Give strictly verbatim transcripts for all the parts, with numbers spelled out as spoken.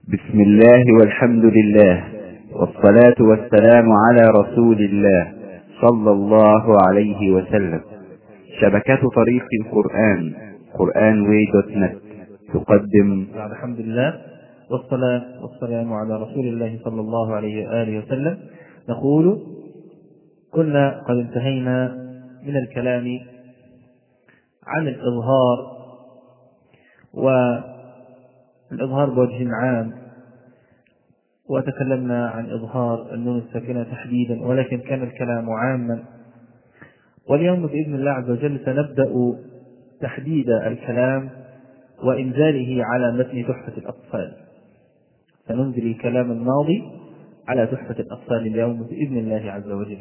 بسم الله والحمد لله والصلاة والسلام على رسول الله صلى الله عليه وسلم. شبكة طريق القرآن قرآن واي دوت نت تقدم. الحمد لله والصلاة والسلام على رسول الله صلى الله عليه وآله وسلم. نقول كنا قد انتهينا من الكلام عن الإظهار، والإظهار بوجه عام، وتكلمنا عن إظهار النون الساكنة تحديدا، ولكن كان الكلام عاما. واليوم بإذن الله عز وجل سنبدأ تحديد الكلام وإنزاله على متن تحفة الأطفال. سننزل الكلام الماضي على تحفة الأطفال اليوم بإذن الله عز وجل.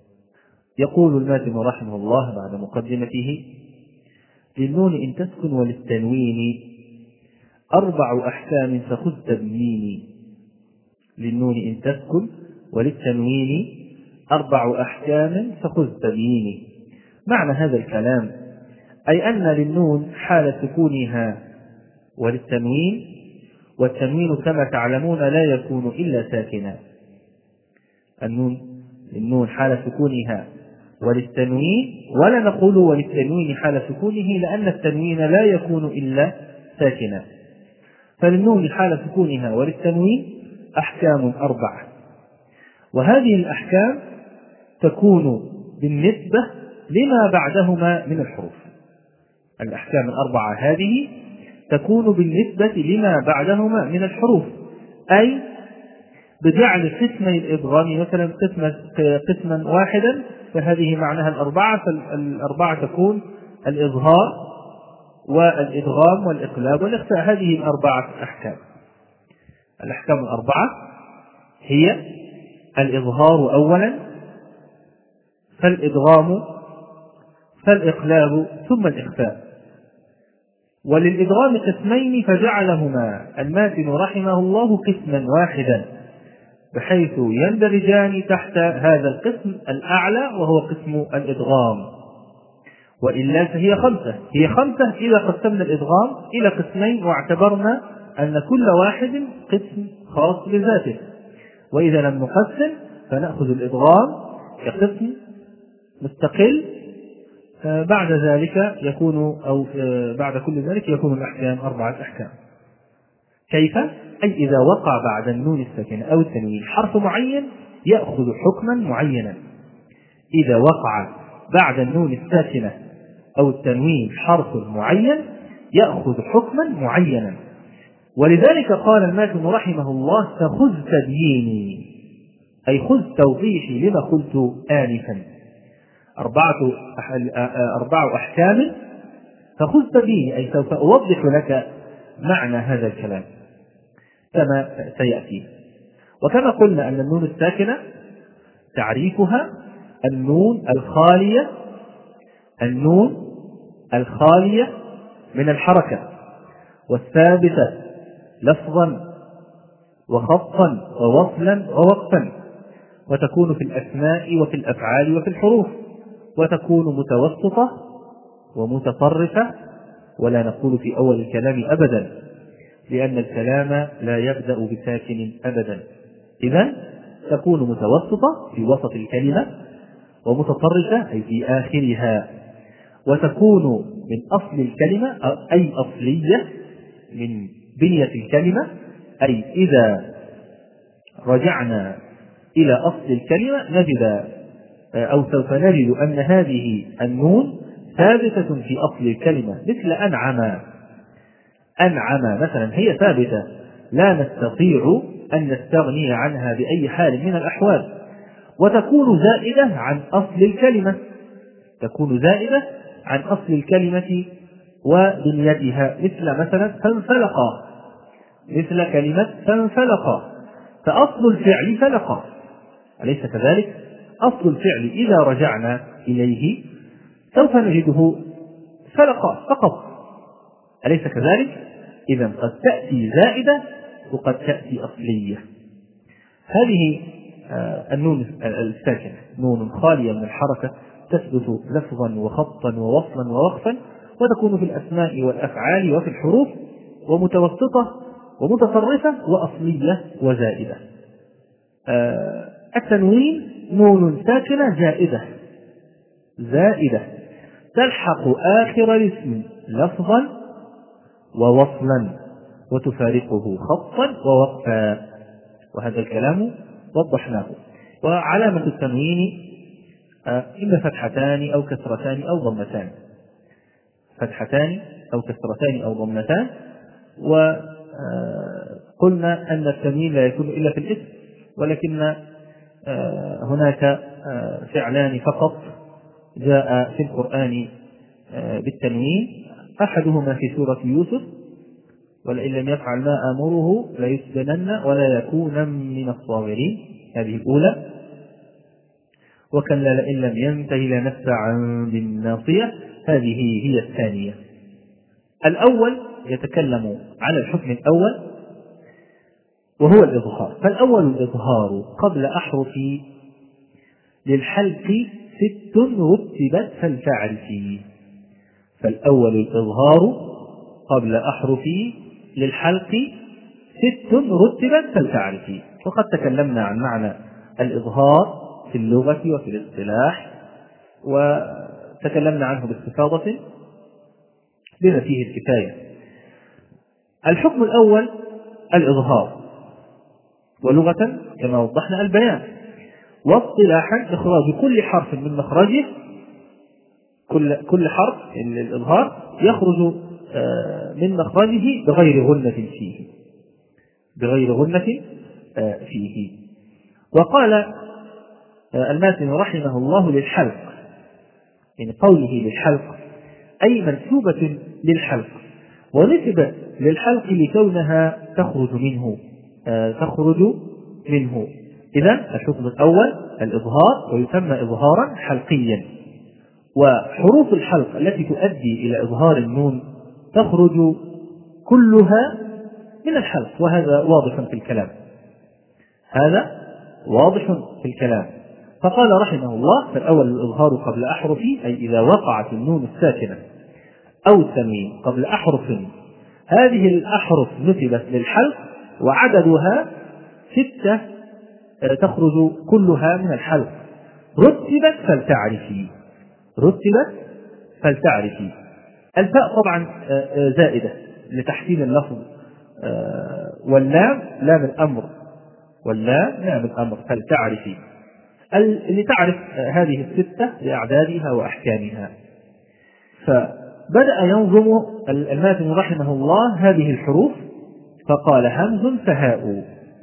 يقول الماتن رحمه الله بعد مقدمته: للنون إن تسكن وللتنوين أربع أحكام فخذ تبييني. للنون إن تسكن وللتنوين أربع أحكام فخذ تبييني. معنى هذا الكلام أي أن للنون حال سكونها وللتنوين، والتنوين كما تعلمون لا يكون إلا ساكنا. النون للنون حال سكونها وللتنوين، ولا نقول وللتنوين حال سكونه لأن التنوين لا يكون إلا ساكنا. فللنون حال سكونها وللتنوين أحكام أربعة، وهذه الأحكام تكون بالنسبة لما بعدهما من الحروف. الأحكام الأربعة هذه تكون بالنسبة لما بعدهما من الحروف، أي بجعل قسمي الإدغام مثلا قسما قسما واحدا، فهذه معناها الأربعة. فالأربعة تكون الإظهار والإدغام والإقلاب والإخفاء. هذه الأربعة أحكام. الأحكام الأربعة هي الإظهار أولا، فالإدغام، فالإقلاب، ثم الإخفاء. وللإدغام قسمين فجعلهما الماتن رحمه الله قسما واحدا، بحيث يندرجان تحت هذا القسم الأعلى وهو قسم الإدغام. وإلا فهي خمسة هي خمسة إذا قسمنا الإدغام إلى قسمين واعتبرنا أن كل واحد قسم خاص بذاته. وإذا لم نقسم فنأخذ الإدغام كقسم مستقل، بعد ذلك يكون أو بعد كل ذلك يكون الأحكام أربعة أحكام. كيف؟ أي إذا وقع بعد النون الساكنة أو التنوين حرف معين يأخذ حكما معينا. إذا وقع بعد النون الساكنة أو التنوين حرف معين يأخذ حكما معينا. ولذلك قال الماتن رحمه الله: فخذ تبييني، أي خذ توضيحي لما قلت آنفا. أربعة أربع أحكام فخذ تبييني، أي سوف أوضح لك معنى هذا الكلام كما سيأتي. وكما قلنا أن النون الساكنة تعريفها النون الخالية النون الخالية من الحركة، والثابتة لفظا وخطا ووصلا ووقفا، وتكون في الأسماء وفي الأفعال وفي الحروف، وتكون متوسطة ومتطرفة. ولا نقول في أول الكلام أبدا، لأن الكلام لا يبدأ بساكن أبدا. إذن تكون متوسطة في وسط الكلمة، ومتطرفة أي في آخرها، وتكون من أصل الكلمة أي أصلية من بنية الكلمة. أي إذا رجعنا إلى أصل الكلمة نجد أو سوف نجد أن هذه النون ثابتة في أصل الكلمة، مثل أنعم. أنعم مثلا هي ثابتة لا نستطيع أن نستغني عنها بأي حال من الأحوال. وتكون زائدة عن أصل الكلمة تكون زائدة عن أصل الكلمة وبنيتها، مثل مثلا فانفلقا، مثل كلمة فانفلقا، فأصل الفعل فلقا، أليس كذلك؟ أصل الفعل إذا رجعنا إليه سوف نجده فلقا فقط، أليس كذلك؟ إذا قد تأتي زائدة وقد تأتي أصلية. هذه النون الساكنة نون خالية من الحركة، تثبت لفظا وخطا ووصلا ووقفا، وتكون في الأسماء والأفعال وفي الحروف، ومتوسطة ومتصرفة وأصلية وزائدة. آه التنوين نون ساكنة زائدة زائدة تلحق آخر الاسم لفظا ووصلا وتفارقه خطا ووقفا، وهذا الكلام وضحناه. وعلامة التنوين إما فتحتان أو كسرتان أو ضمتان، فتحتان أو كسرتان أو ضمتان. وقلنا أن التنوين لا يكون إلا في الاسم، ولكن هناك فعلان فقط جاء في القرآن بالتنوين، أحدهما في سورة يوسف: ولئن لم يفعل ما آمره ليسجنن ولا يكون من الصاغرين، هذه الأولى. وكلا لئن لم ينتهي لنسفعا بالناصية، هذه هي الثانية. الأول يتكلم على الحكم الأول وهو الإظهار. فالأول الإظهار قبل أحرف للحلق ست رتبت فلتعرفي. فالأول الإظهار قبل أحرف للحلق ست رتبت فلتعرفي. وقد تكلمنا عن معنى الإظهار في اللغة وفي الاصطلاح، وتكلمنا عنه باستفاضة بما فيه الكفاية. الحكم الأول الإظهار، ولغة كما وضحنا البيان، واصطلاحا إخراج كل حرف من مخرجه، كل كل حرف الإظهار يخرج من مخرجه بغير غنة فيه، بغير غنة فيه. وقال الماتن رحمه الله للحلق، يعني قوله للحلق أي منسوبة للحلق، ونسبة للحلق لكونها تخرج منه تخرج منه. إذن الحكم الأول الإظهار، ويسمى إظهارا حلقيا. وحروف الحلق التي تؤدي إلى إظهار النون تخرج كلها من الحلق، وهذا واضح في الكلام، هذا واضح في الكلام. فقال رحمه الله: فالأول الإظهار قبل أحرف، أي إذا وقعت النون الساكنة أو التنوين قبل أحرف، هذه الأحرف نسبت للحلق وعددها ستة تخرج كلها من الحلق. رتبت فلتعرفي، رتبت فلتعرفي. الفاء طبعا زائدة لتحسين اللفظ، واللام لام الأمر، واللام لام الأمر فلتعرفي، لتعرف هذه الستة لأعدادها وأحكامها. فبدأ ينظم الماتن رحمه الله هذه الحروف، فقال: همز فهاء،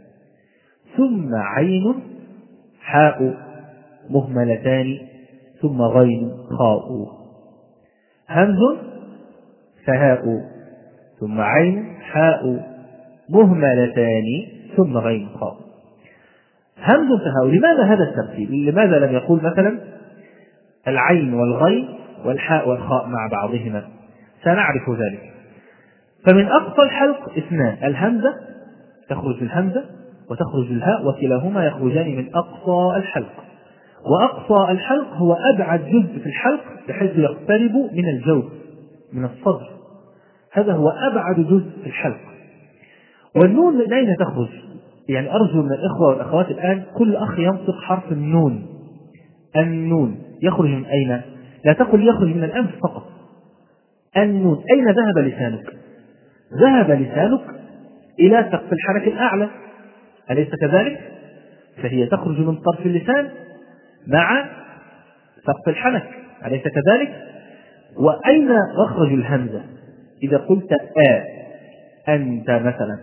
ثم عين حاء مهملتان، ثم غين خاء. همز فهاء ثم عين حاء مهملتان ثم غين خاء. همز فهاء، لماذا هذا الترتيب؟ لماذا لم يقول مثلا العين والغين والحاء والخاء مع بعضهما؟ سنعرف ذلك. فمن أقصى الحلق اثنان: الهمزة، تخرج الهمزة وتخرج الهاء، وكلاهما يخرجان من أقصى الحلق. وأقصى الحلق هو أبعد جزء في الحلق بحيث يقترب من الجوف، من الصدر، هذا هو أبعد جزء في الحلق. والنون من أين تخرج؟ يعني أرجو من الإخوة والأخوات الآن كل أخ ينطق حرف النون. النون يخرج من أين؟ لا تقل يخرج من الأنف فقط. النون أين ذهب لسانك؟ ذهب لسانك إلى سقف الحنك الأعلى، أليس كذلك؟ فهي تخرج من طرف اللسان مع سقف الحنك، أليس كذلك؟ وأين مخرج الهمزة؟ إذا قلت آ أنت مثلا،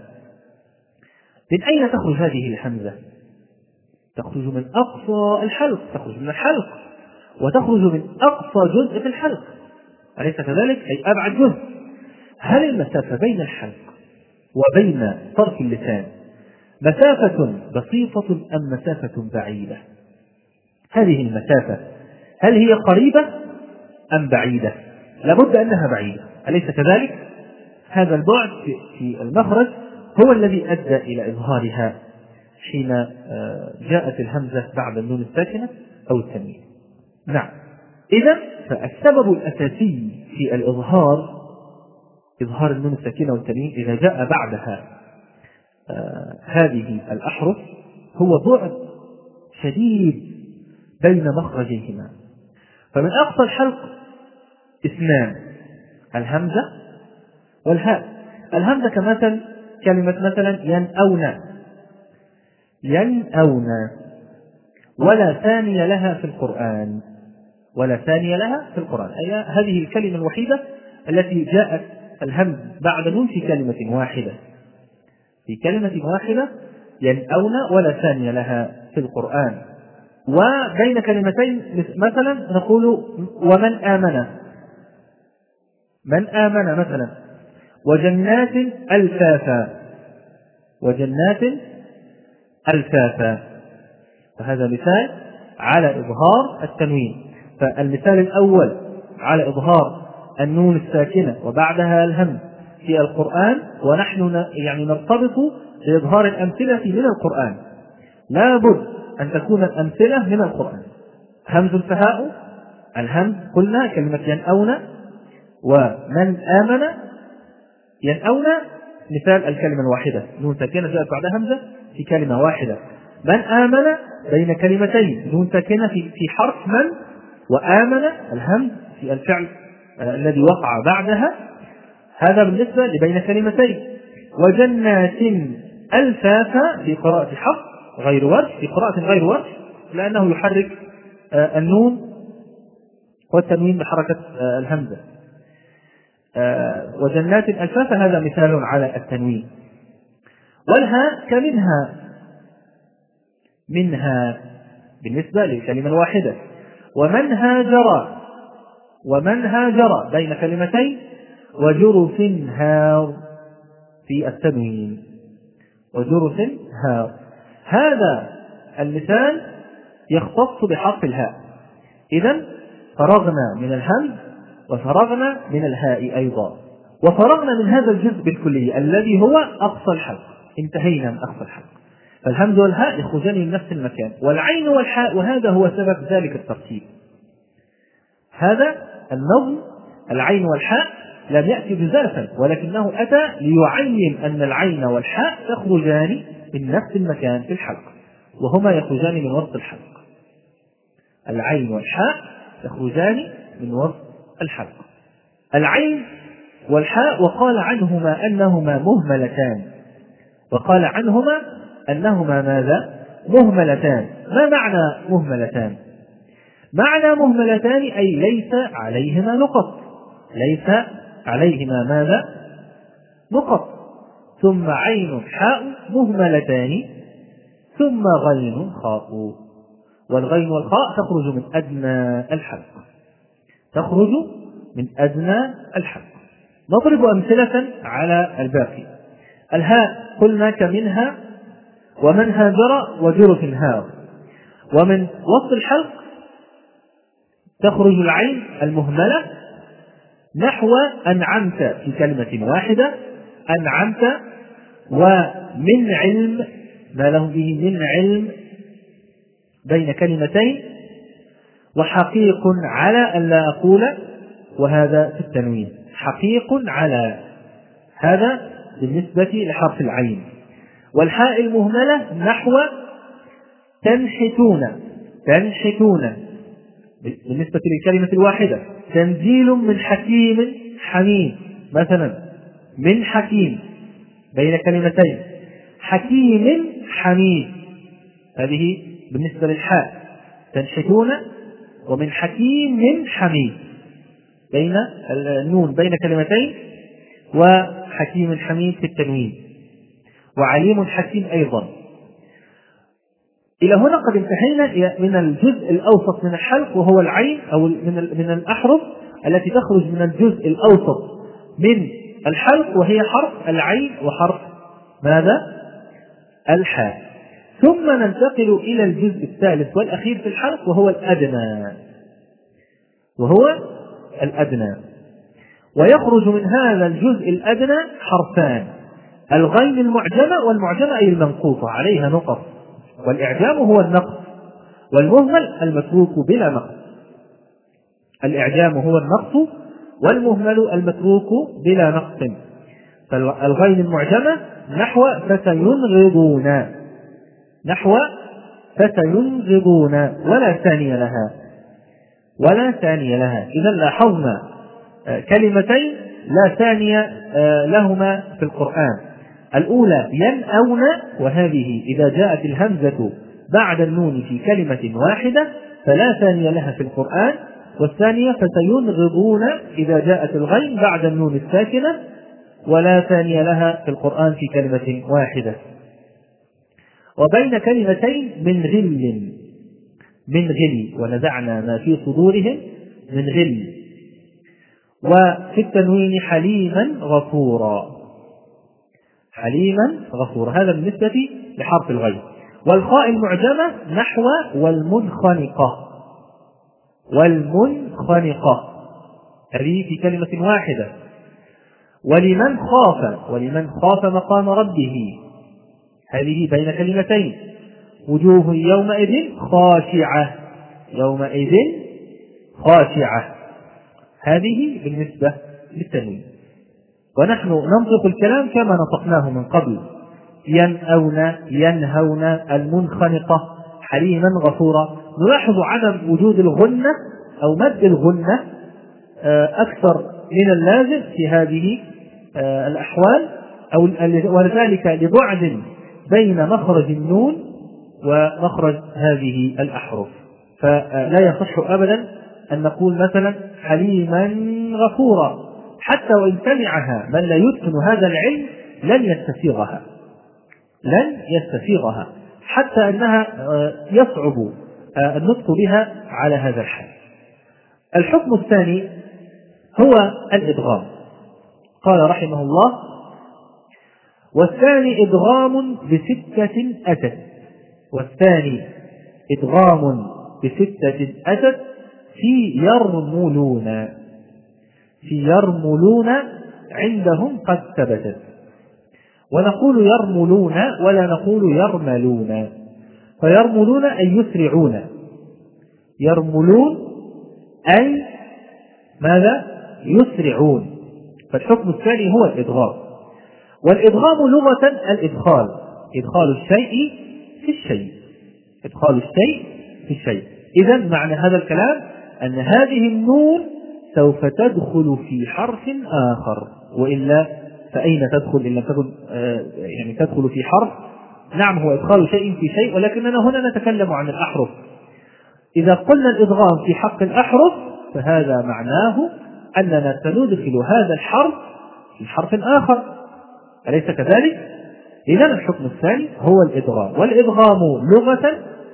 من أين تخرج هذه الهمزة؟ تخرج من أقصى الحلق، تخرج من الحلق وتخرج من أقصى جزء في الحلق، أليس كذلك؟ أي أبعد جزء. هل المسافة بين الحلق وبين طرف اللسان مسافة بسيطة أم مسافة بعيدة؟ هذه المسافة هل هي قريبة أم بعيدة؟ لابد أنها بعيدة، أليس كذلك؟ هذا البعد في المخرج هو الذي أدى إلى إظهارها حين جاءت الهمزة بعد النون الساكنة أو التنوين. نعم، إذا فالسبب الأساسي في الإظهار، إظهار النون الساكنة والتنوين إذا جاء بعدها آه هذه الأحرف هو بعد شديد بين مخرجيهما. فمن أقصى الحلق اثنان، الهمزة والهاء. الهمزة كمثل كلمة مثلا ينأون، ينأون ولا ثاني لها في القرآن، ولا ثاني لها في القرآن، أي هذه الكلمة الوحيدة التي جاءت الهمز بعد نون في كلمة واحدة، في كلمة واحدة ينأون ولا ثاني لها في القرآن. وبين كلمتين مثلا نقول ومن آمن، من آمن مثلا، وجنات ألفافا، وجنات ألفافا. فهذا مثال على إظهار التنوين. فالمثال الأول على إظهار النون الساكنة وبعدها الهمز في القرآن، ونحن يعني نرتبط بإظهار الأمثلة من القرآن، لا بد أن تكون الأمثلة من القرآن. همز الفهاء، الهمز قلنا كلمة ينأون، ومن آمن ينأون مثال الكلمة الواحدة، نون ساكنة جاءت بعد همزة في كلمة واحدة. من آمن بين كلمتين، نون ساكنة في في حرف من، وآمن الهمز في الفعل آه الذي وقع بعدها. هذا بالنسبة لبين كلمتين. وجنات ألفافا في قراءة حفص غير ورش، في قراءة غير ورش لأنه يحرك آه النون والتنوين بحركة آه الهمزة. آه وجنات ألفافا هذا مثال على التنوين. والهاء كمنها، منها بالنسبة للكلمة الواحدة. ومن هاجر، ومن هاجر بين كلمتين، وجرف هار في التنوين، وجرف هار. هذا المثال يختص بحرف الهاء. إذن فرغنا من الهمز وفرغنا من الهاء أيضا، وفرغنا من هذا الجزء بالكلية الذي هو أقصى الحلق، انتهينا من أقصى الحلق. فالهمز والهاء يخرجان من نفس المكان، والعين والحاء، وهذا هو سبب ذلك الترتيب. هذا النظم العين والحاء لم يأتي جزافا، ولكنه أتى ليعين أن العين والحاء تخرجان من نفس المكان في الحلق، وهما يخرجان من وسط الحلق. العين والحاء يخرجان من وسط الحلق. العين والحاء وقال عنهما أنهما مهملتان، وقال عنهما أنهما ماذا؟ مهملتان. ما معنى مهملتان؟ معنى مهملتان أي ليس عليهما نقط، ليس عليهما ماذا؟ نقط. ثم عين حاء مهملتان، ثم غين خاء. والغين والخاء تخرج من أدنى الحلق، تخرج من أدنى الحلق. نضرب أمثلة على الباقي. الهاء قلنا كمنها، ومن هاجر، وجرف هار. ومن وسط الحلق تخرج العين المهملة نحو أنعمت في كلمة واحدة، أنعمت. ومن علم، ما له به من علم بين كلمتين. وحقيق على أن لا أقول، وهذا في التنوين، حقيق على، هذا بالنسبة لحرف العين. والحاء المهملة نحو تنحتون، تنحتون بالنسبة للكلمة الواحدة. تنزيل من حكيم حميد مثلا، من حكيم بين كلمتين، حكيم حميد، هذه بالنسبة للحاء. تنحتون ومن حكيم حميد بين النون بين كلمتين، وحكيم حميد في التنوين، وعليم حكيم أيضا. إلى هنا قد انتهينا من الجزء الأوسط من الحلق، وهو العين، أو من من الأحرف التي تخرج من الجزء الأوسط من الحلق، وهي حرف العين وحرف ماذا؟ الحاء. ثم ننتقل إلى الجزء الثالث والأخير في الحلق، وهو الأدنى، وهو الأدنى. ويخرج من هذا الجزء الأدنى حرفان: الغين المعجمة، والمعجمة أي المنقوطة عليها نقط، والإعجام هو النقص، والمهمل المتروك بلا نقص. الإعجام هو النقص، والمهمل المتروك بلا نقص. فالغين المعجمة نحو فسينغضون، نحو فسينغضون ولا ثاني لها، ولا ثاني لها. إذا لاحظنا كلمتين لا ثاني لهما في القرآن. الأولى ينأون، وهذه إذا جاءت الهمزة بعد النون في كلمة واحدة فلا ثاني لها في القرآن. والثانية فسينغضون إذا جاءت الغين بعد النون الساكنة ولا ثاني لها في القرآن في كلمة واحدة. وبين كلمتين من غل، من غل، ونزعنا ما في صدورهم من غل. وفي التنوين حليما غفورا، حليما غفورا، هذا بالنسبة لحرف الغين. والخاء المعجمة نحو والمنخنقة، والمنخنقة هذه في كلمة واحدة. ولمن خاف، ولمن خاف مقام ربه هذه بين كلمتين. وجوه يومئذ خاشعة، يومئذ خاشعة، هذه بالنسبة للتنوين. ونحن ننطق الكلام كما نطقناه من قبل: ينأون، ينهون، المنخنقة، حليما غفورا. نلاحظ عدم وجود الغنة أو مد الغنة أكثر من اللازم في هذه الأحوال، أو ولذلك لبعد بين مخرج النون ومخرج هذه الأحرف. فلا يصح أبدا أن نقول مثلا حليما غفورا، حتى وإن سمعها من لا يتقن هذا العلم لن يستسيغها، لن يستسيغها، حتى أنها يصعب النطق بها على هذا الحال. الحكم الثاني هو الإدغام. قال رحمه الله: والثاني إدغام بستة أتت، والثاني إدغام بستة أتت في يرملون، في يرملون عندهم قد ثبتت. ونقول يرملون ولا نقول يرملون. فيرملون أي يسرعون، يرملون أي ماذا؟ يسرعون. فالحكم الثاني هو الإدغام. والإدغام لغة الإدخال، إدخال الشيء في الشيء، إدخال الشيء في الشيء. إذن معنى هذا الكلام أن هذه النون سوف تدخل في حرف آخر، وإلا فأين تدخل إن لم تكن يعني تدخل في حرف؟ نعم هو إدخال شيء في شيء، ولكننا هنا نتكلم عن الأحرف. إذا قلنا الإدغام في حق الأحرف فهذا معناه أننا سندخل هذا الحرف في حرف آخر، أليس كذلك؟ إذن الحكم الثاني هو الإدغام. والإدغام لغة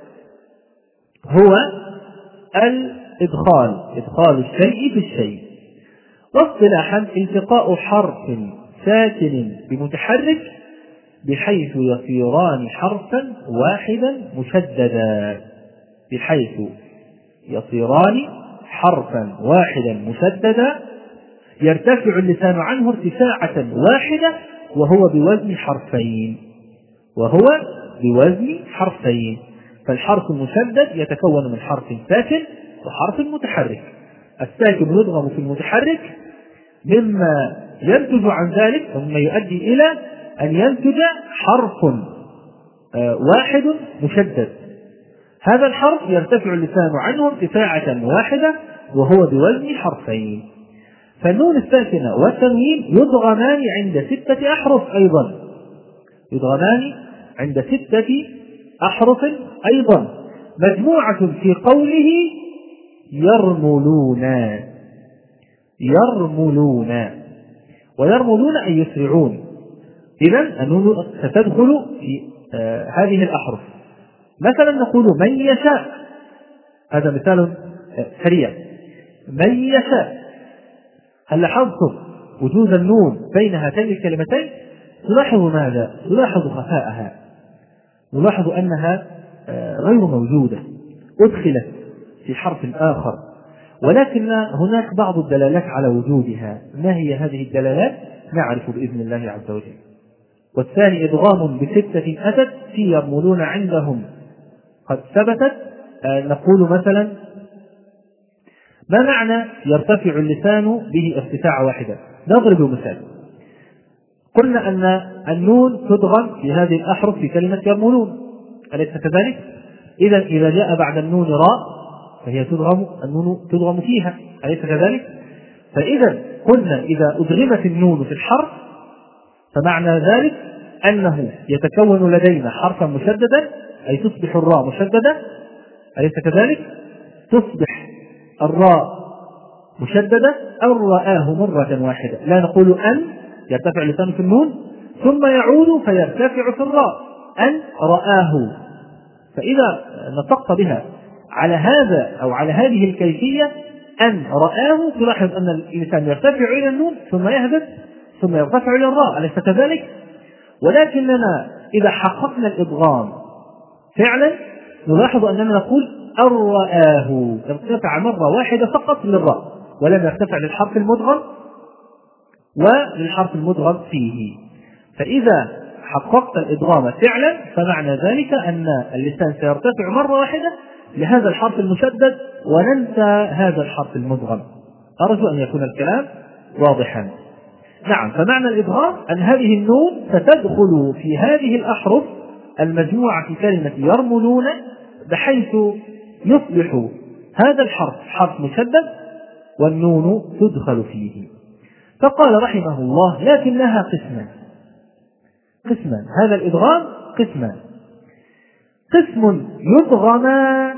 هو الإدخال، إدخال الشيء في الشيء. واصطلاحا التقاء حرف ساكن بمتحرك بحيث يصيران حرفا واحدا مشددا، بحيث يصيران حرفا واحدا مشددا يرتفع اللسان عنه ارتفاعة واحدة وهو بوزن حرفين، وهو بوزن حرفين. فالحرف المشدد يتكون من حرف ساكن وحرف متحرك. الساكن يدغم في المتحرك مما ينتج عن ذلك ومما يؤدي إلى أن ينتج حرف واحد مشدد. هذا الحرف يرتفع اللسان عنه ارتفاعة واحدة وهو بوزن حرفين. فالنون الساكنة والتنوين يدغمان عند ستة أحرف أيضا، يدغمان عند ستة أحرف أيضا، مجموعة في قوله يرملون، يرملون، ويرملون أي يسرعون. إذن النون ستدخل في آه هذه الأحرف. مثلا نقول من يشاء، هذا مثال سريع، من يشاء. هل لاحظتم وجود النون بين هاتين الكلمتين؟ تلاحظ ماذا؟ تلاحظ خفاءها، نلاحظ أنها غير موجودة، أدخلت في حرف آخر، ولكن هناك بعض الدلالات على وجودها. ما هي هذه الدلالات؟ نعرف بإذن الله عز وجل. والثاني إدغام بستة أتت في يرملون عندهم قد ثبتت. نقول مثلا ما معنى يرتفع اللسان به ارتفاع واحدة؟ نضرب مثال. قلنا أن النون تدغم في هذه الأحرف في كلمة يرملون، أليس كذلك؟ إذا إذا جاء بعد النون راء فهي تدغم، النون تدغم فيها، أليس كذلك؟ فإذا قلنا إذا أدغمت النون في الحرف فمعنى ذلك أنه يتكون لدينا حرفا مشددا، أي تصبح الراء مشددة، أليس كذلك؟ تصبح الراء مشددة أو رآه مرة واحدة، لا نقول أن يرتفع لسان في النون ثم يعود فيرتفع في الراء، أن رآه. فإذا نطقت بها على هذا أو على هذه الكيفية أن رآه، تلاحظ أن الإنسان يرتفع إلى النون ثم يهبط ثم يرتفع إلى الراء، أليس كذلك؟ ولكننا إذا حققنا الإدغام فعلا نلاحظ أننا نقول أن رآه، ارتفع مرة واحدة فقط للراء ولم يرتفع للحرف المدغم وللحرف المدغم فيه. فإذا حققت الإدغام فعلا فمعنى ذلك أن اللسان سيرتفع مرة واحدة لهذا الحرف المشدد وننسى هذا الحرف المدغم. أرجو أن يكون الكلام واضحا. نعم، فمعنى الإدغام أن هذه النون ستدخل في هذه الأحرف المجموعة في كلمة يرملون بحيث يصبح هذا الحرف حرف مشدد والنون تدخل فيه. فقال رحمه الله لكنها قسمان، قسمان، هذا الإدغام قسمان، قسم يدغما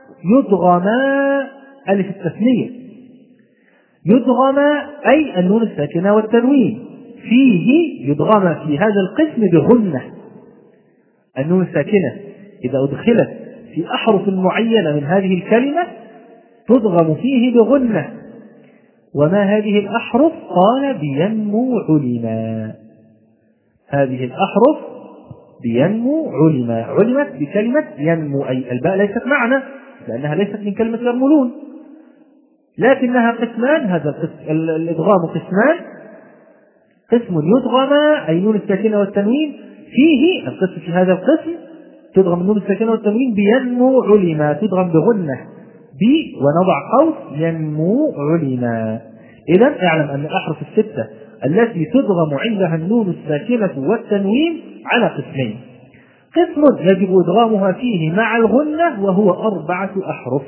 يدغما ألف التثنية، يدغما أي النون الساكنة والتنوين، فيه يدغما في هذا القسم بغنة. النون الساكنة إذا أدخلت في أحرف معينة من هذه الكلمة تدغم فيه بغنة. وما هذه الأحرف؟ قال بينمو علما، هذه الأحرف بينمو علما، علمت بكلمة ينمو، أي الباء ليست معنا لأنها ليست من كلمة يرملون، لكنها قسمان، هذا الإدغام قسمان، قسم يدغم أي نون الساكنة والتنوين فيه، القسم في هذا القسم تدغم النون الساكنة والتنوين بينمو علما، تدغم بغنة بي ونضع قوس ينمو علما. إذن اعلم أن الأحرف الستة التي تدغم عندها النون الساكنة والتنوين على قسمين، قسم يجب إدغامها فيه مع الغنة وهو أربعة أحرف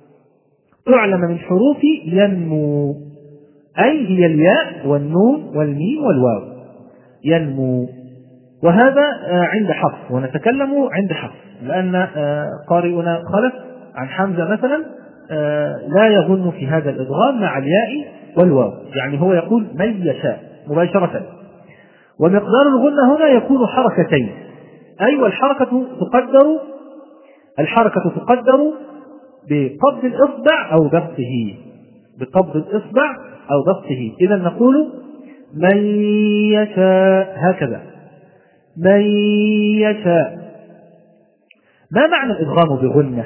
تعلم من حروف ينمو، أي هي الياء والنون والميم والواو، ينمو. وهذا عند حفص، ونتكلم عند حفص لأن قارئنا خلف عن حمزة مثلا لا يغن في هذا الإدغام مع الياء والواو، يعني هو يقول من يشاء مباشرة. ومقدار الغنة هنا يكون حركتين، أي والحركة تقدر الحركة تقدر بقبض الإصبع أو بسطه، بقبض الإصبع أو بسطه. إذا نقول من يشاء هكذا، من يشاء. ما معنى الإدغام بغنة؟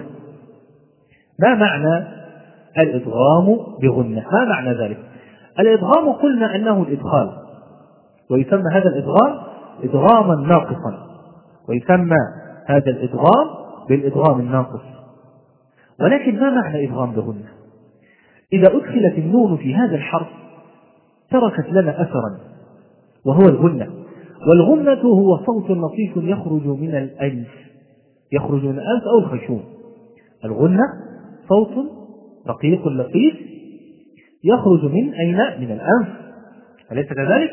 ما معنى الإدغام بغنة؟ ما معنى ذلك؟ الإدغام قلنا أنه الإدخال، ويسمى هذا الإدغام إدغاما ناقصا، ويسمى هذا الإدغام بالإدغام الناقص. ولكن ما معنى إدغام بغنة؟ إذا أدخلت النون في هذا الحرف تركت لنا أثرا وهو الغنة، والغنة هو صوت لطيف يخرج من الأنف، يخرج من الأنف أو الخيشوم. الغنة صوت رقيق لطيف يخرج من أين؟ من الأنف، أليس كذلك؟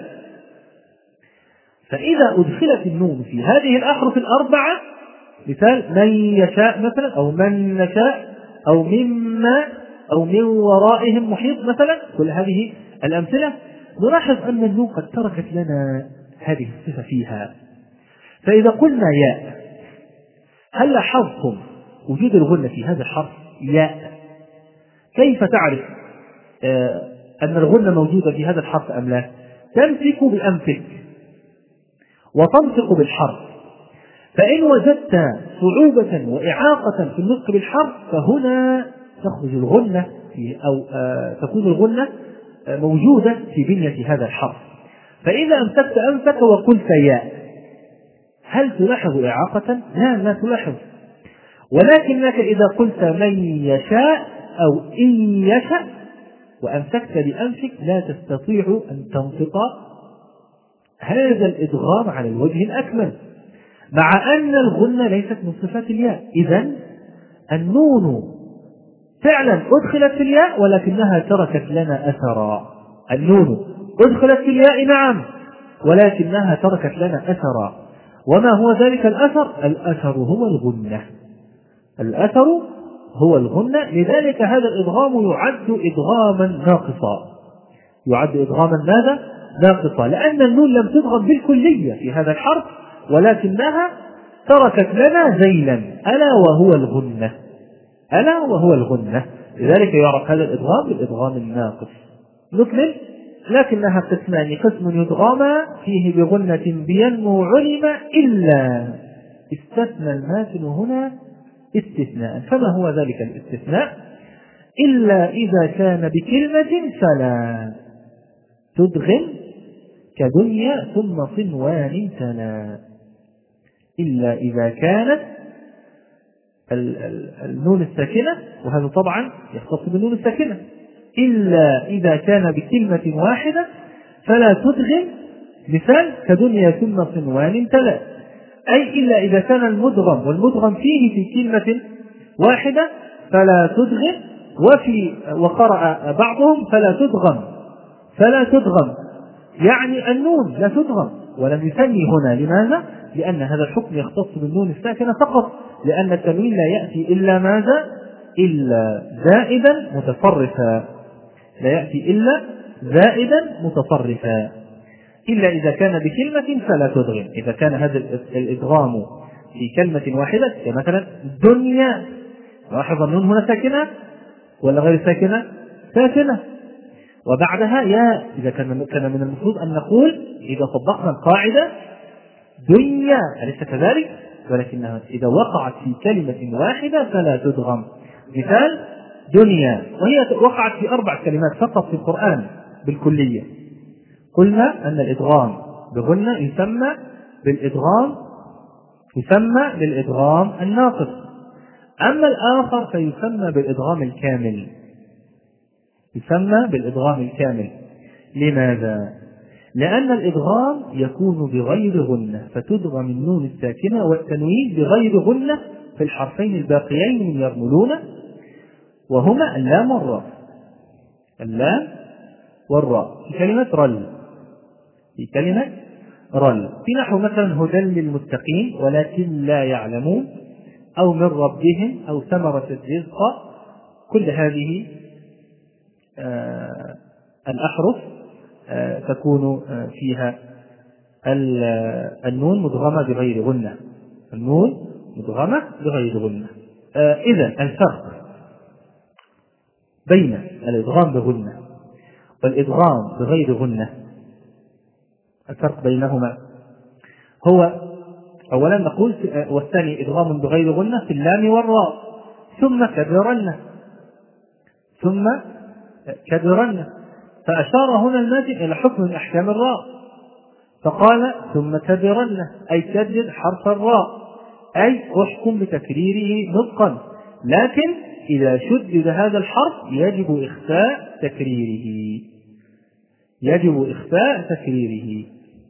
فإذا أدخلت النون في هذه الأحرف الأربعة، مثال من يشاء مثلا، أو من نشاء، أو مما، أو من ورائهم محيط مثلا، كل هذه الأمثلة نلاحظ أن النون قد تركت لنا هذه الصفة فيها. فإذا قلنا ياء، هل لاحظتم وجود الغنة في هذا الحرف ياء؟ كيف تعرف آه أن الغنة موجودة في هذا الحرف أم لا؟ تمسك بأنفك وتنطق بالحرف، فإن وجدت صعوبة وإعاقة في النطق بالحرف فهنا تخرج الغنة في أو آه تكون الغنة آه موجودة في بنية هذا الحرف. فإذا أمسكت أنفك وقلت ياء هل تلاحظ إعاقة؟ لا، لا تلاحظ. ولكنك إذا قلت من يشاء أو إن يشاء وأمسكت بأنفك لا تستطيع أن تنطق هذا الإدغام على الوجه الأكمل، مع أن الغنة ليست من صفات الياء. إذن النون فعلا أدخلت في الياء ولكنها تركت لنا أثرا. النون أدخلت في الياء نعم، ولكنها تركت لنا أثرا. وما هو ذلك الأثر؟ الأثر هو الغنة. الأثر هو الغنة. لذلك هذا الإدغام يعد إدغاما ناقصا. يعد إدغاما ماذا؟ ناقصا، لأن النون لم تدغم بالكلية في هذا الحرف، ولكنها تركت لنا ذيلا ألا وهو الغنة. ألا وهو الغنة. لذلك يعرف هذا الإدغام بالإدغام الناقص. نكمل. لكنها قسمان: قسم يدغم فيه بغنة بينمو علم إلا استثنى الماتن هنا استثناء. فما هو ذلك الاستثناء؟ إلا إذا كان بكلمة فلا تدغم كدنيا ثم صنوان تلا. إلا إذا كانت النون الساكنة، وهذا طبعا يختص بالنون الساكنة، إلا إذا كان بكلمة واحدة فلا تدغم، مثال كدنيا ثم صنوان تلا. أي إلا إذا كان المدغم والمدغم فيه في كلمة واحدة فلا تدغم، وفي وقرأ بعضهم فلا تدغم فلا تدغم يعني النون لا تدغم. ولم يسمي هنا. لماذا؟ لأن هذا الحكم يختص بالنون الساكنة فقط، لأن التنوين لا يأتي إلا ماذا؟ إلا زائدا متصرفا. لا يأتي إلا زائدا متصرفا. إلا إذا كان بكلمة فلا تدغم. إذا كان هذا الإدغام في كلمة واحدة كمثلا دنيا، لاحظ النون هنا ساكنة ولا غير ساكنة؟ ساكنة، وبعدها يا. إذا كان كان من المفروض أن نقول إذا طبقنا القاعدة دنيا، أليس كذلك؟ ولكنها إذا وقعت في كلمة واحدة فلا تدغم. مثال دنيا، وهي وقعت في أربع كلمات فقط في القرآن بالكلية. قلنا أن الإدغام بغنة يسمى بالإدغام يسمى بالإدغام الناقص. أما الآخر فيسمى بالإدغام الكامل. يسمى بالإدغام الكامل. لماذا؟ لأن الإدغام يكون بغير غنة، فتدغم النون الساكنة والتنوين بغير غنة في الحرفين الباقيين من يرملون، وهما اللام والراء. اللام والراء في كلمة رل في كلمة رل في نحو مثلا هدى للمتقين ولكن لا يعلمون، أو من ربهم، أو ثمرة الرزق. كل هذه آه الأحرف آه تكون آه فيها النون مدغمة بغير غنة. النون مدغمة بغير غنة. آه إذن الفرق بين الإدغام بغنة والإدغام بغير غنة، الفرق بينهما هو أولا نقول والثاني إدغام بغير غنة في اللام والراء، ثم كبرن ثم كبرن. فأشار هنا الماتن إلى حكم من أحكام الراء، فقال ثم كبرن أي كبر حرف الراء، أي احكم بتكريره نطقا، لكن إذا شدد هذا الحرف يجب إخفاء تكريره يجب إخفاء تكريره.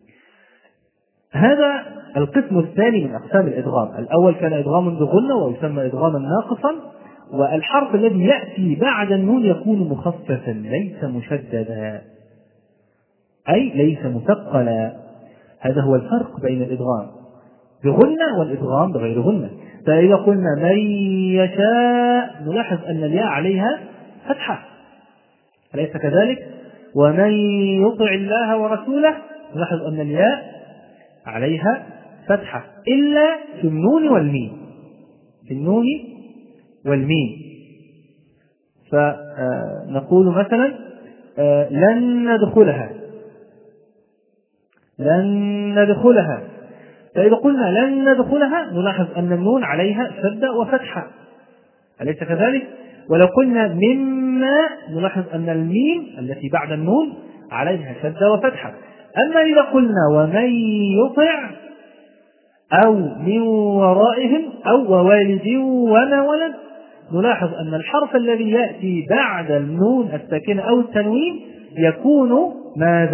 هذا القسم الثاني من أقسام الإدغام. الأول كان إدغام بغنة ويسمى إدغاما ناقصا، والحرف الذي يأتي بعد النون يكون مخففا ليس مشددا، أي ليس مثقلا. هذا هو الفرق بين الإدغام بغنة والإدغام بغير غنة. فإذا قلنا من يشاء نلاحظ أن الياء عليها فتحة، أليس كذلك؟ ومن يطع الله ورسوله نلاحظ أن الياء عليها فتحة، إلا في النون والميم في النون والميم. فنقول مثلا لن ندخلها لن ندخلها فإذا قلنا لن ندخلها نلاحظ أن النون عليها شدة وفتحة، أليس كذلك؟ ولو قلنا مما نلاحظ أن الميم التي بعد النون عليها شدة وفتحة. أما إذا قلنا ومن يطع أو من ورائهم أو ووالد وما ولد نلاحظ أن الحرف الذي يأتي بعد النون الساكنة أو التنوين يكون ماذا؟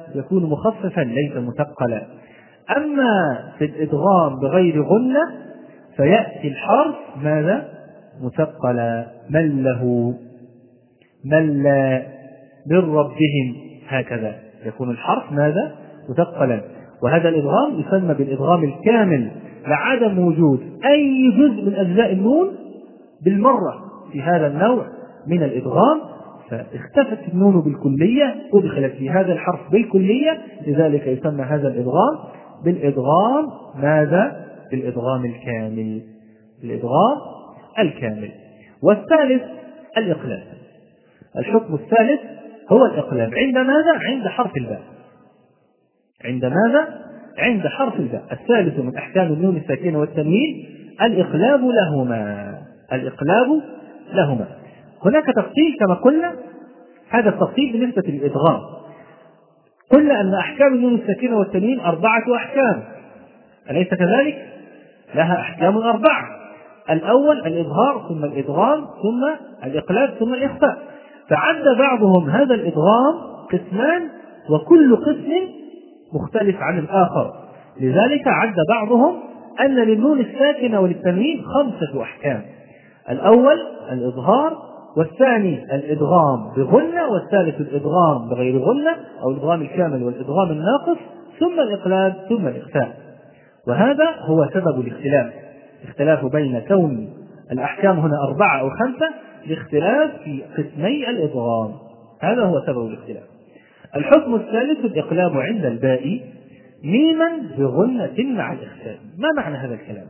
يكون مخففا ليس مثقلا. أما في الإدغام بغير غنة فيأتي الحرف ماذا؟ مثقلا، من له، من لا، من ربهم، هكذا يكون الحرف ماذا؟ مثقلا. وهذا الإدغام يسمى بالإدغام الكامل لعدم وجود أي جزء من أجزاء النون بالمرة في هذا النوع من الإدغام، فاختفت النون بالكلية، أدخلت في هذا الحرف بالكلية، لذلك يسمى هذا الإدغام بالإدغام ماذا؟ بالإدغام الكامل، الإدغام الكامل. والثالث الإقلاب. الحكم الثالث هو الإقلاب عند ماذا؟ عند حرف الباء. عند ماذا؟ عند حرف الباء. الثالث من أحكام النون الساكنة والتنوين الإقلاب لهما، الإقلاب لهما. هناك تفصيل كما قلنا، هذا التفصيل بالنسبة للإدغام. قلنا أن أحكام النون الساكنة والتنوين أربعة أحكام، أليس كذلك؟ لها أحكام أربعة: الأول الإظهار، ثم الإدغام، ثم الإقلاب، ثم الإخفاء. فعد بعضهم هذا الإدغام قسمان، وكل قسم مختلف عن الآخر، لذلك عد بعضهم أن للنون الساكنة وللتنوين خمسة أحكام: الأول الإظهار، والثاني الإدغام بغنة، والثالث الإدغام بغير غنة أو الإدغام الكامل والإدغام الناقص، ثم الإقلاب، ثم الإخفاء. وهذا هو سبب الاختلاف، اختلاف بين كون الأحكام هنا أربعة أو خمسة لاختلاف في قسمي الإدغام، هذا هو سبب الاختلاف. الحكم الثالث الإقلاب عند الباء ميما بغنة مع الإخفاء. ما معنى هذا الكلام؟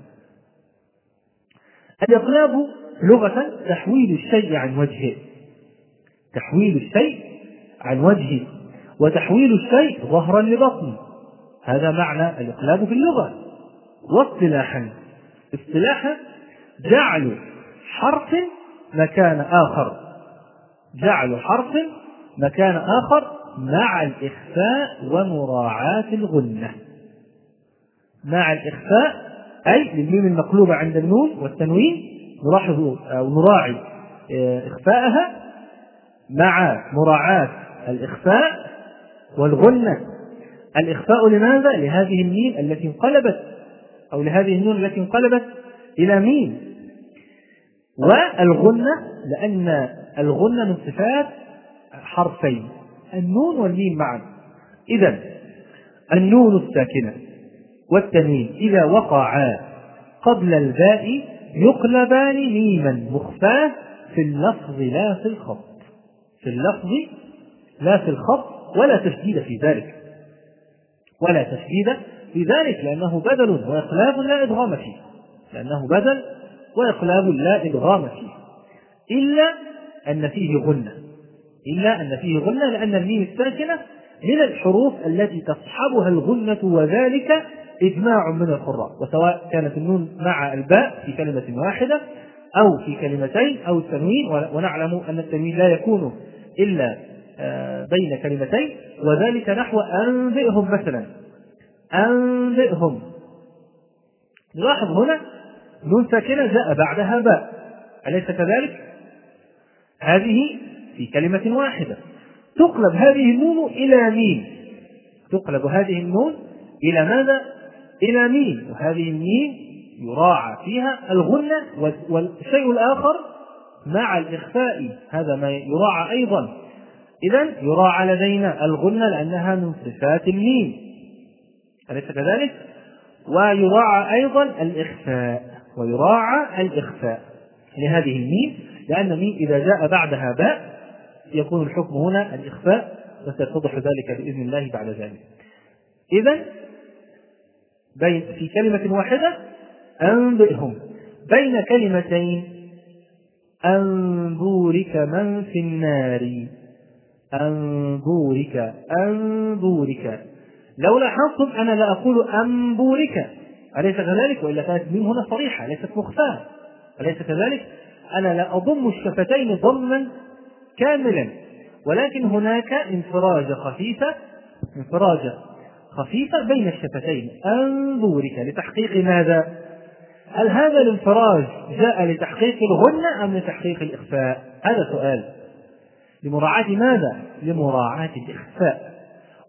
الإقلاب لغة تحويل الشيء عن وجهه، تحويل الشيء عن وجهه، وتحويل الشيء ظهرا لبطن، هذا معنى الإقلاب في اللغة. واصطلاحا، اصطلاحا جعل حرف مكان آخر، جعل حرف مكان آخر مع الإخفاء ومراعاة الغنة. مع الإخفاء أي للميم المقلوبة عند النون والتنوين نلاحظ أو نراعي إخفاءها مع مراعاة الإخفاء والغنة. الإخفاء لماذا؟ لهذه الميم التي انقلبت أو لهذه النون التي انقلبت إلى ميم. والغنة لأن الغنة من صفات حرفين النون والميم معا. إذن النون الساكنة والتنوين إذا وقعا قبل الباء يقلبان ميما مخفاة في اللفظ لا في الخط، في اللفظ لا في الخط، ولا تشديد في ذلك، ولا تشديد في ذلك لأنه بدل وإقلاب لا إدغام فيه، لأنه بدل وإقلاب لا إدغام فيه، إلا أن فيه غنة، إلا أن فيه غنة لأن الميم الساكنة من الحروف التي تصحبها الغنة، وذلك إجماع من القراء، وسواء كانت النون مع الباء في كلمة واحدة أو في كلمتين أو التنوين، ونعلم أن التنوين لا يكون إلا بين كلمتين، وذلك نحو أنبئهم مثلا، أنبئهم. نلاحظ هنا نون ساكنة جاء بعدها باء، أليس كذلك؟ هذه في كلمة واحدة تقلب هذه النون إلى ميم، تقلب هذه النون إلى ماذا؟ إلى ميم، وهذه الميم يراعى فيها الغنة. والشيء الآخر مع الإخفاء هذا ما يراعى أيضا. إذن يراعى لدينا الغنة لأنها من صفات الميم، أليس كذلك؟ ويراعى أيضا الإخفاء، ويراعى الإخفاء لهذه الميم، لأن الميم إذا جاء بعدها باء يكون الحكم هنا الإخفاء، وسيتضح ذلك بإذن الله بعد ذلك. إذن بين في كلمة واحدة أنبئهم، بين كلمتين أنبورك من في النار، أنبورك أنبورك. لو لاحظتم أنا لا أقول أنبورك، أليس كذلك؟ وإلا كانت من هنا صريحة ليست مخفاة، أليس كذلك؟ أنا لا أضم الشفتين ضما كاملا، ولكن هناك انفراجة خفيفة، انفراجة خفيفة بين الشفتين، أنبورك، لتحقيق ماذا؟ هل هذا الانفراج جاء لتحقيق الغنة أم لتحقيق الإخفاء؟ هذا سؤال. لمراعاة ماذا؟ لمراعاة الإخفاء.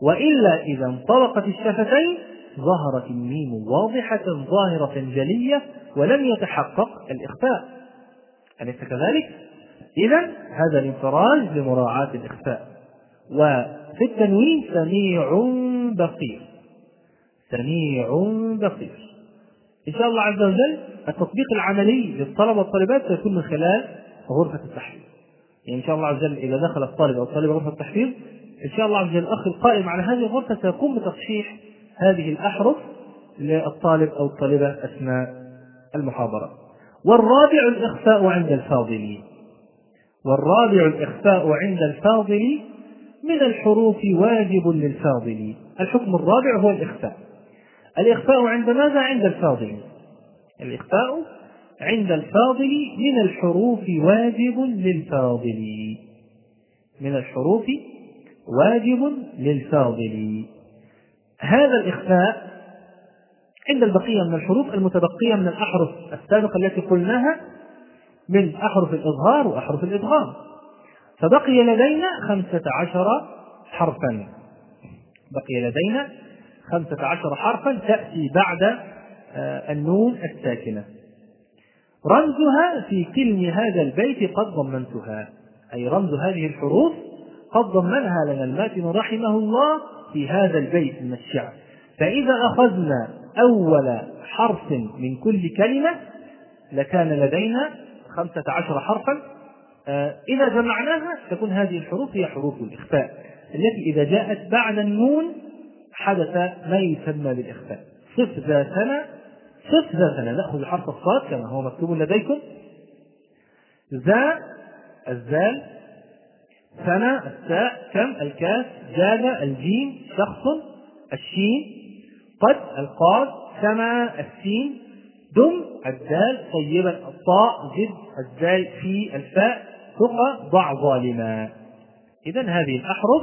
وإلا إذا انطلقت الشفتين ظهرت الميم واضحة ظاهرة جلية ولم يتحقق الإخفاء، أليس كذلك؟ إذن هذا الانفراج لمراعاة الإخفاء. وفي التنوين سميع بصير، سميع بصير. إن شاء الله عز وجل التطبيق العملي للطلبة والطالبات سيكون من خلال غرفة التحفيظ. يعني إن شاء الله عز وجل إذا دخل الطالب أو الطالبة غرفة التحفيظ، إن شاء الله عز وجل الأخ القائم على هذه الغرفة سيقوم بتصحيح هذه الأحرف للطالب أو الطالبة أثناء المحاضرة. والرابع الإخفاء عند الفاضل، والرابع الإخفاء عند الفاضل من الحروف واجب للفاضل. الحكم الرابع هو الإخفاء. الإخفاء عند ماذا؟ عند الفاضل. الإخفاء عند الفاضل من الحروف واجب للفاضل، من الحروف واجب للفاضل. هذا الإخفاء عند البقية من الحروف المتبقية من الأحرف السابقة التي قلناها من أحرف الإظهار وأحرف الإدغام، فبقي لدينا خمسة عشر حرفا، بقي لدينا خمسة عشر حرفا تأتي بعد النون الساكنة. رمزها في كلم هذا البيت قد ضمنتها، أي رمز هذه الحروف قد ضمنها لنا الماتن رحمه الله في هذا البيت من الشعر. فإذا أخذنا أول حرف من كل كلمة لكان لدينا خمسة عشر حرفا. إذا جمعناها تكون هذه الحروف هي حروف الإخفاء التي إذا جاءت بعد النون حدث ما يسمى بالإخفاء. صف ذا سنة، صف ذا سنة، نأخذ حرف الصاد كما هو مكتوب لديكم، ذا الزال، سنة الساء، كم الكاف، جاد الجيم، شخص الشين، قد القاف، سما السين، دم الدال، طيبا الطاء، جد الزال، في الفاء، ثقة، ضع ظالما. إذن هذه الأحرف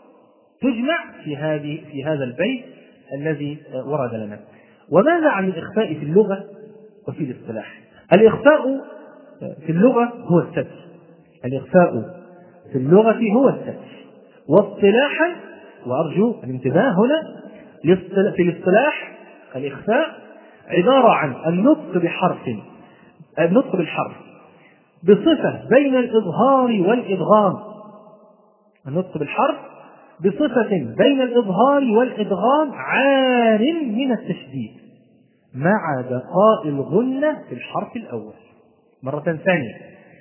تجمع في هذه في هذا البيت الذي ورد لنا. وماذا عن الإخفاء في اللغة وفي الاصطلاح؟ الإخفاء في اللغة هو الستر، الإخفاء في اللغة هو الستر. واصطلاحا، وأرجو الانتباه هنا، في الاصطلاح الإخفاء عبارة عن النطق بحرف، النطق بالحرف بصفة بين الإظهار والإدغام، النطق بالحرف بصفة بين الإظهار والإدغام عار من التشديد مع بقاء الغنة في الحرف الأول. مرة ثانية،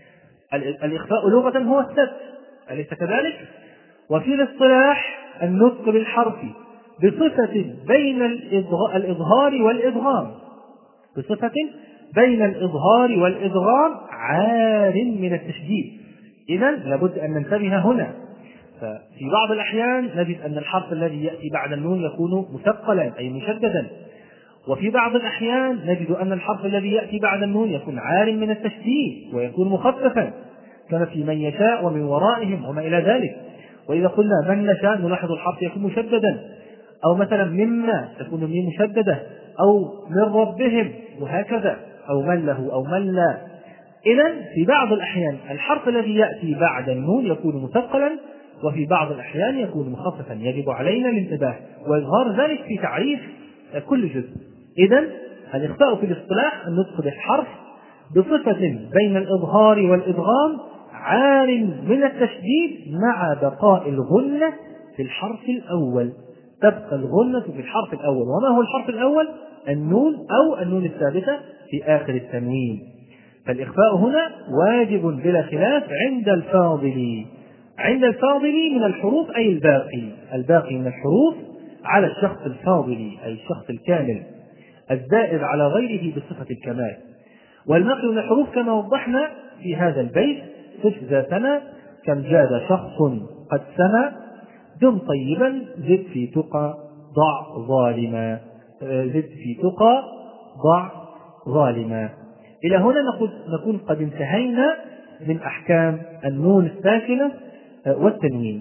الإخفاء لغة هو الستر، أليس كذلك؟ وفي الاصطلاح النطق بالحرف بصفة بين الإظهار والإدغام، بصفة بين الإظهار والإدغام عار من التشديد. إذن لابد أن ننتبه هنا. ففي بعض الأحيان نجد أن الحرف الذي يأتي بعد النون يكون مثقلا أي مشددا، وفي بعض الأحيان نجد أن الحرف الذي يأتي بعد النون يكون عار من التشديد ويكون مخففا، كما في من يشاء ومن ورائهم وما إلى ذلك. وإذا قلنا من نشاء نلاحظ الحرف يكون مشددا، أو مثلا مما تكون ميم مشددة، أو من ربهم وهكذا، أو من له أو من لا. إذن في بعض الأحيان الحرف الذي يأتي بعد النون يكون مثقلا، وفي بعض الأحيان يكون مخففا. يجب علينا الانتباه وإظهار ذلك في تعريف كل جزء. إذن الإخفاء في الاصطلاح النطق بالحرف بصفة بين الإظهار والإدغام عار من التشديد مع بقاء الغنة في الحرف الأول. تبقى الغنة في الحرف الأول. وما هو الحرف الأول؟ النون أو النون الثابتة في آخر التنوين. فالإخفاء هنا واجب بلا خلاف عند الفاضل، عند الفاضل من الحروف أي الباقي، الباقي من الحروف على الشخص الفاضل أي الشخص الكامل الزائد على غيره بصفة الكمال. والباقي من الحروف كما وضحنا في هذا البيت: صف ذا سنة، كم جاد شخص قد سنى، دم طيبا، زد في تقى، ضع ظالما، زد في تقى، ضع ظالما. إلى هنا نكون قد انتهينا من أحكام النون الساكنة والتنوين.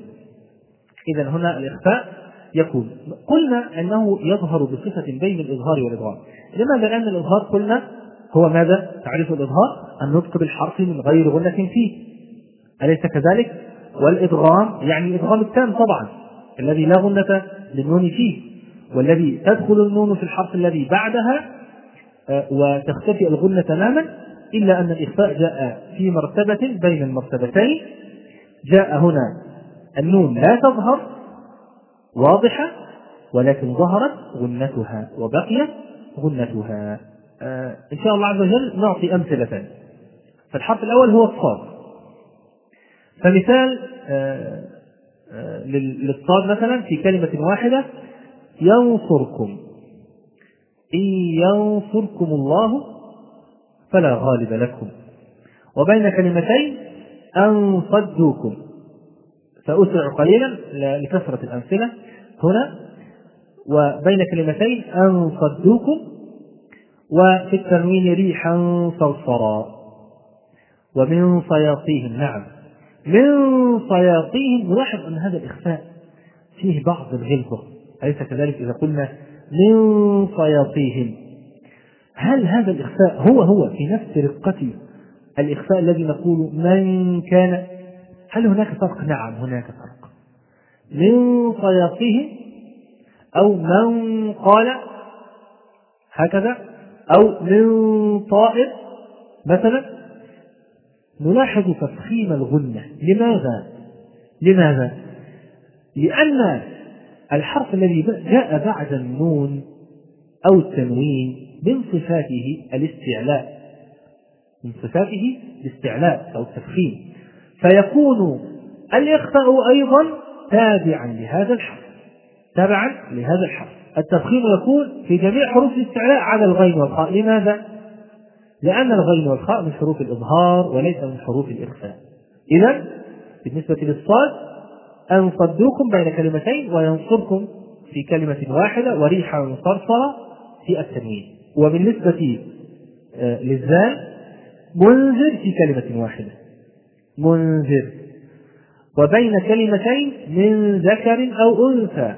إذن هنا الإخفاء يكون، قلنا أنه يظهر بصفة بين الإظهار والإدغام. لماذا؟ لأن الإظهار قلنا هو ماذا؟ تعريف الإظهار النطق بالحرف من غير غنة فيه، أليس كذلك؟ والإدغام يعني إدغام التام طبعا، الذي لا غنة للنون فيه، والذي تدخل النون في الحرف الذي بعدها وتختفي الغنة تماما، إلا أن الإخفاء جاء في مرتبة بين المرتبتين. جاء هنا النون لا تظهر واضحة، ولكن ظهرت غنتها وبقيت غنتها. آه إن شاء الله عز وجل نعطي أمثلة. فالحرف الأول هو الصاد. فمثال آه آه للصاد مثلا في كلمة واحدة: ينصركم، إن ينصركم الله فلا غالب لكم. وبين كلمتين: أن صدوكم. سأسرع قليلا لكثرة الأمثلة هنا. وبين كلمتين: أن صدوكم، وفي التنوين: ريحا صرصرا. ومن صياصيهم، نعم من صياصيهم. نلاحظ أن هذا الإخفاء فيه بعض الغلظة، أليس كذلك؟ إذا قلنا من صياصيهم، هل هذا الإخفاء هو هو في نفس رقة الإخفاء الذي نقول من كان؟ هل هناك فرق؟ نعم هناك فرق. من صياصيهم أو من قال هكذا، أو من طائر مثلا، نلاحظ تفخيم الغنة. لماذا؟ لماذا؟ لأن الحرف الذي جاء بعد النون أو التنوين من صفاته الاستعلاء، من صفاته الاستعلاء أو التفخيم، فيكون الإخفاء أيضا تابعا لهذا الحرف، تابعا لهذا الحرف. التفخيم يكون في جميع حروف الاستعلاء على الغين والخاء. لماذا؟ لأن الغين والخاء من حروف الإظهار وليس من حروف الإخفاء. إذن بالنسبة للصاد: أن صدوكم بين كلمتين، وينصركم في كلمة واحدة، وريحا صرصرا في التنوين. وبالنسبة للزال: منذر في كلمة واحدة، منذر. وبين كلمتين: من ذكر أو أنثى،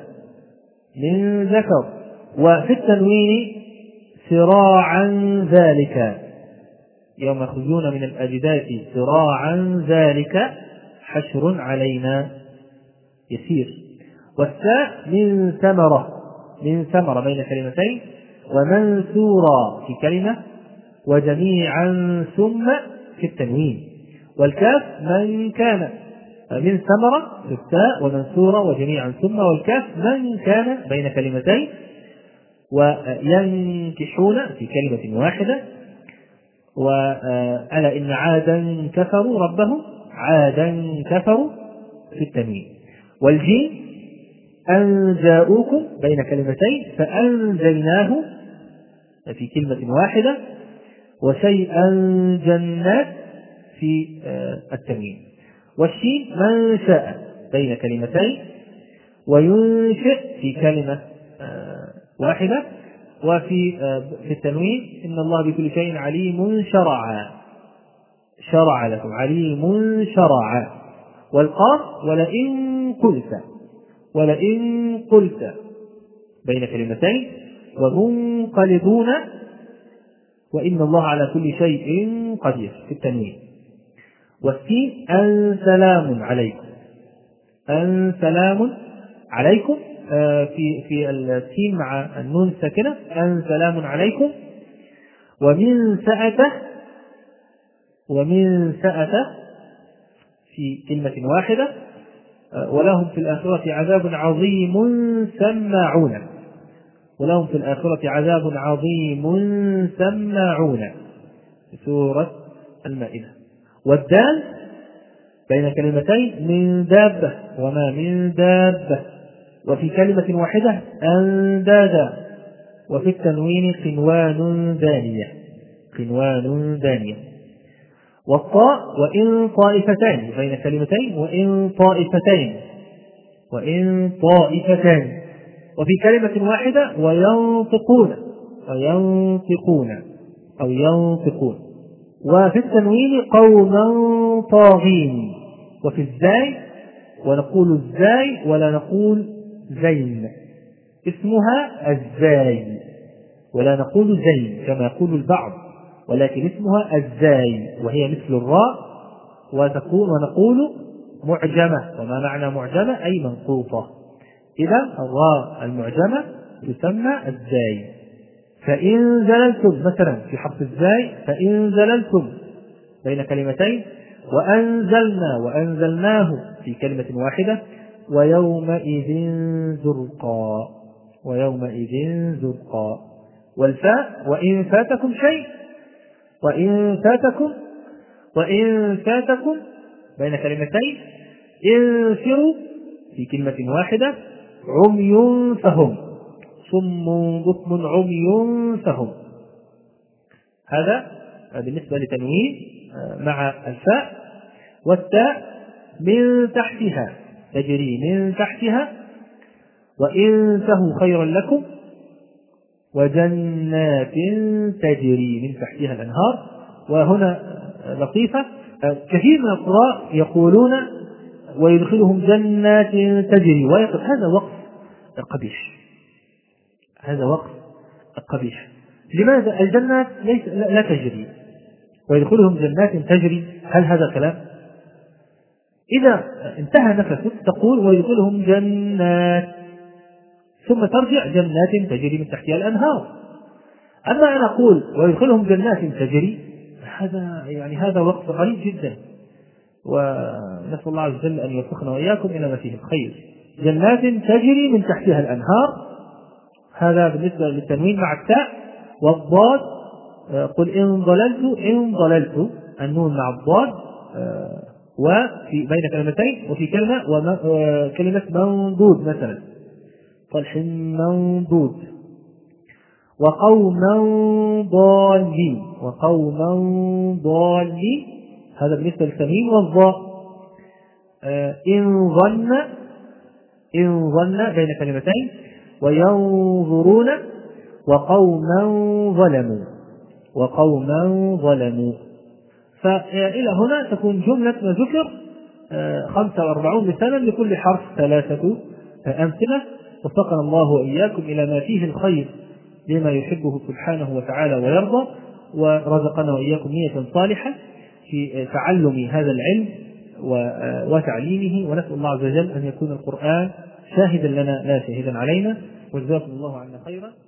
من ذكر. وفي التنوين: سراعا ذلك، يوم يخرجون من الأجداث سراعا ذلك حشر علينا يسير. والساء: من ثمرة، من ثمرة بين كلمتين، ومنثورا في كلمة، وجميعا ثم في التنوين. والكاف: من كان، من ثمرة في الساء، ومنثورا وجميعا ثم. والكاف: من كان بين كلمتين، وينكحون في كلمة واحدة. وألا إن عادا كفروا ربهم، عادا كفروا في التنوين. والجيم: أن جاءوكم بين كلمتين، فأنزلناه في كلمة واحدة، وشيئا جنات في التنوين. والشين: من شاء بين كلمتين، وينشئ في كلمة واحدة. وفي في التنوين: إن الله بكل شيء عليم شرعا، شرع لكم، عليم شرعا. والقاف: ولئن قلت، ولئن قلت بين كلمتين، ومنقلبون، وإن الله على كل شيء قدير في التنوين. والسين: أن سلام عليكم، أن سلام عليكم في في السين مع النون الساكنة، أن سلام عليكم. ومن سأته، ومن سأته في كلمة واحدة. ولهم في الآخرة عذاب عظيم سماعون، ولهم في الآخرة عذاب عظيم سماعون في سورة المائدة. والدال بين كلمتين: من دابة، وما من دابة. وفي كلمة واحدة: أندادا. وفي التنوين: قنوان دانية، قنوان دانية. والطاء: وإن طائفتان بين كلمتين، وإن طائفتين، وإن طائفتان. وفي كلمة واحدة: وينطقون، وينطقون أو ينطقون. وفي التنوين: قوما طاغين. وفي الزاي: ونقول الزاي ولا نقول زين، اسمها الزاي، ولا نقول زين كما يقول البعض، ولكن اسمها الزاي، وهي مثل الراء. وتكون ونقول معجمة. وما معنى معجمة؟ أي منقوطة. إذا الراء المعجمة تسمى الزاي. فإن زللتم مثلا في حرف الزاي، فإن زللتم بين كلمتين، وأنزلنا وأنزلناه في كلمة واحدة، ويومئذ زرقا ويومئذ زرقا. والفاء وإن فاتكم شيء، وإن فاتكم وإن فاتكم بين كلمتين، انفروا في كلمة واحدة، عمي فهم، صم بكم عمي فهم. هذا بالنسبة لتنوين مع الفاء. والتاء من تحتها تجري من تحتها، وإن فهوا خيرا لكم، وجنات تجري من تحتها الأنهار. وهنا لطيفة، كثير من القراء يقولون ويدخلهم جنات تجري ويقف. هذا وقف قبيح، هذا وقف قبيح. لماذا الجنات ليس لا تجري ويدخلهم جنات تجري؟ هل هذا كلام؟ إذا انتهى نفسك تقول ويدخلهم جنات، ثم ترجع جنات تجري من تحتها الأنهار. أما أنا أقول ويدخلهم جنات تجري، هذا يعني هذا وقف غريب جدا. ونسأل الله عز وجل أن يوفقنا وإياكم إلى ما فيه الخير. جنات تجري من تحتها الأنهار، هذا بالنسبة للتنوين مع التاء. والضاد قل إن ضللت إن ضللت، النون مع الضاد، وفي بين كلمتين، وفي كلمة كلمة منضود مثلا، طلح منضود. وقوما ضالين وقوما ضالين، هذا بالنسبة للتنوين. والضاء إن ظن إن ظن بين كلمتين، وينظرون، وقوما ظلموا وقوما ظلموا. فإلى هنا تكون جملة ما ذكر خمسة وأربعون مثالا لكل حرف ثلاثة أمثلة. وفقنا الله وإياكم إلى ما فيه الخير لما يحبه سبحانه وتعالى ويرضى، ورزقنا وإياكم نية صالحة في تعلم هذا العلم وتعليمه. ونسأل الله عز وجل أن يكون القرآن شاهدا لنا لا شاهدا علينا. وجزاكم الله عنا خيرا.